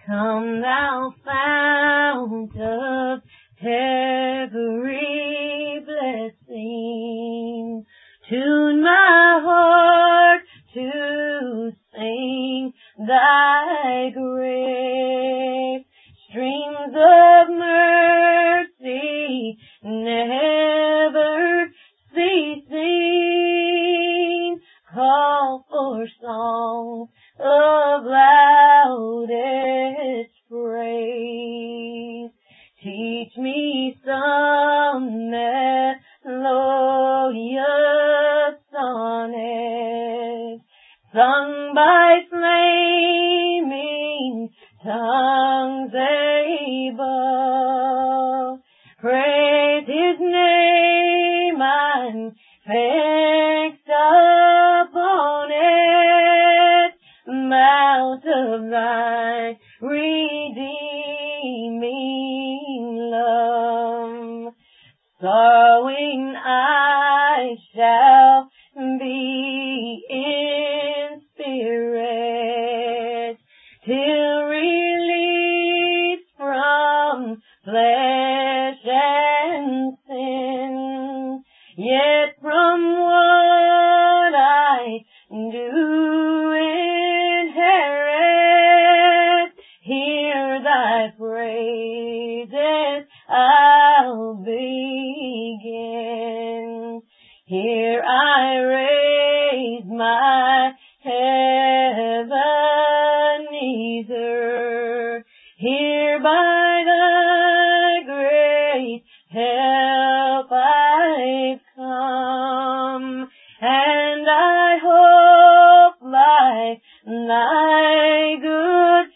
Come thou fount of every blessing, tune my heart to sing thy grace. Streams of mercy never ceasing, call for songs of loudest praise. Teach me some melodious sonnet, sung by flaming tongues above. Praise His name, I'm fixed upon it, mount of thy redeeming love. Sorrowing I shall be in spirit, till released from flesh and sin. Yet from what I do inherit, hear thy praises I'll begin. Here I raise my Ebenezer, here by thy great help I've come, and I hope by thy good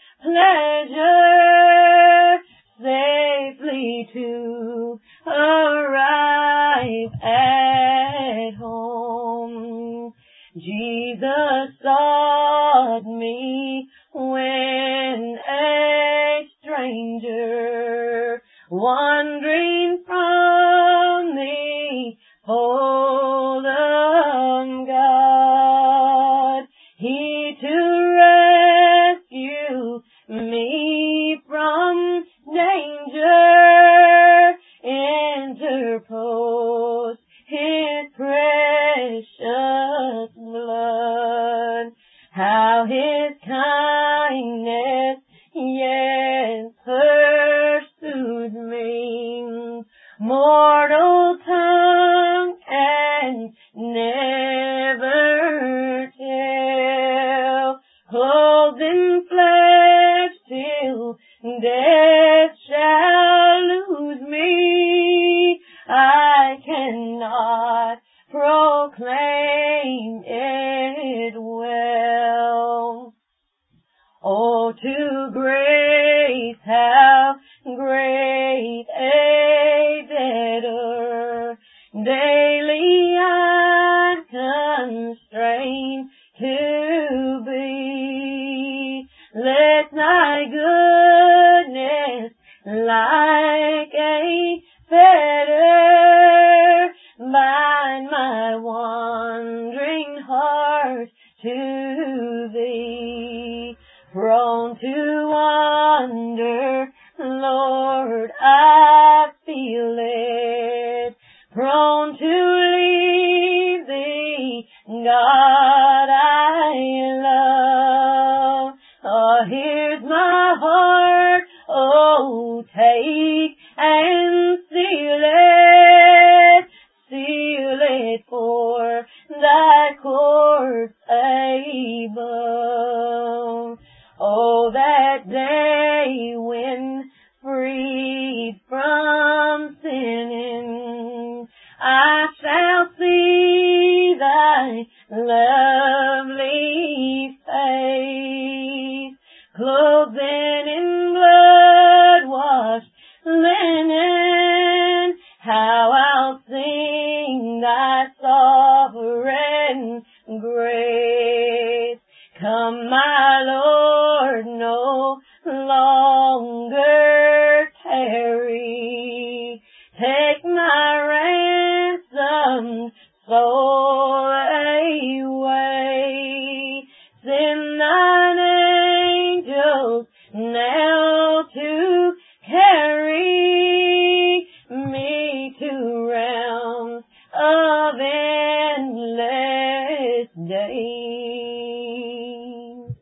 pleasure safely to arrive at home. Jesus sought me when a stranger, wandering from the fold of God. He to rescue me from danger interposed His precious blood. How His kindness yet pursues me, mortal tongue can never tell. Clothed in flesh till death shall lose me, I cannot proclaim it well. Oh, to grace how great a debtor daily I'm constrained to be. Let thy goodness like a fetter bind my wandering heart to thee. Prone to wander, Lord, I feel it. Prone to leave thee, God I love. Oh, here's my heart, oh, take and seal it for thy courts above. Oh, that day when freed from sinning, I shall see thy lovely face, clothed in blood-washed linen. How I'll sing thy sovereign grace. Come, my Lord, no longer tarry. Take my ransomed soul away. Send thine angels now to carry me to realms of endless day.